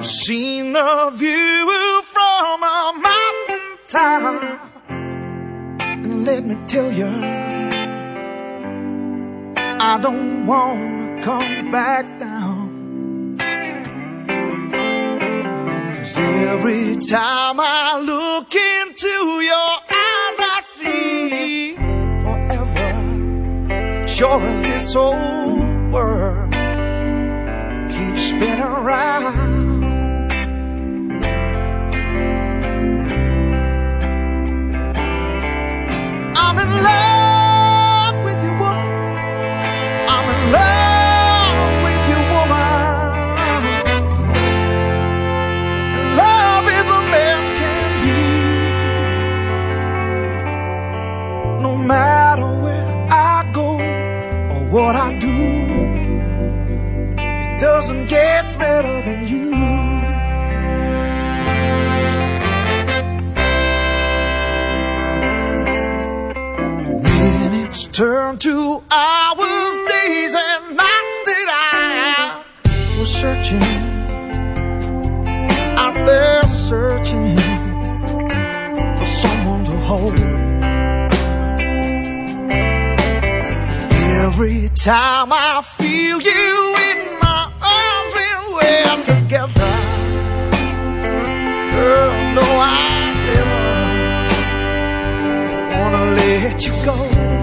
Seen the view from a mountain top. And let me tell you, I don't wanna come back down. 'Cause every time I look into your eyes, I see forever. Sure as this old world keeps spinning around. I'm in love with you, woman. I'm in love with you, woman. Love is a man can be. No matter where I go or what I do, it doesn't get better than you. Turn to hours, days, and nights that I was searching, out there searching for someone to hold. Every time I feel you in my arms when we're together, girl, no, I never wanna let you go.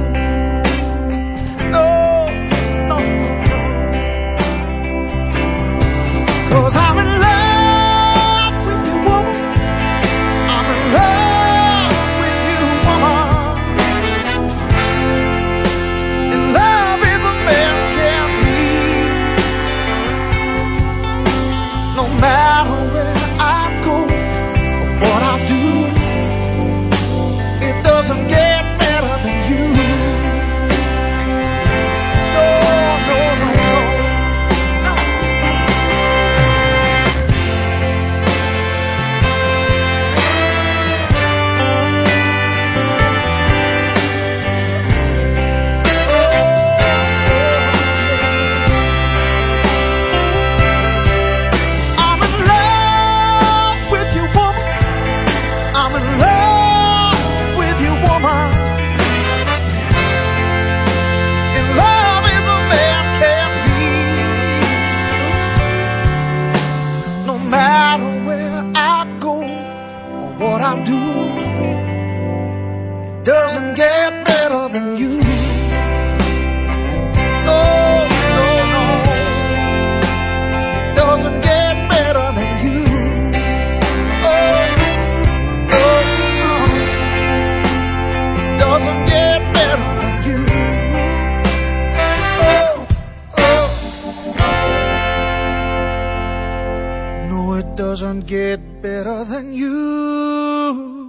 Cause I'm in love with you, woman. I'm in love with you, woman. And love is a man can be. No matter where I go or what I do, it doesn't get better than you. What I do, it doesn't get better than you. No, no, no, it doesn't get better than you. Oh, no, no, it doesn't get better than you. Oh, oh, no, it doesn't get better than you.